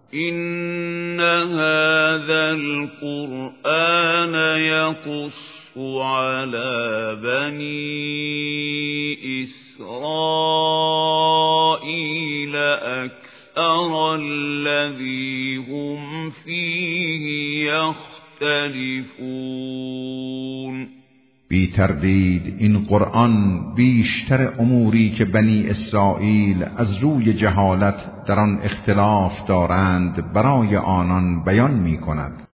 إن هذا القرآن يقص على بني إسرائيل أكثر الذي هم فيه يختلفون. بی تردید این قرآن بیشتر اموری که بنی اسرائیل از روی جهالت در آن اختلاف دارند برای آنان بیان می کند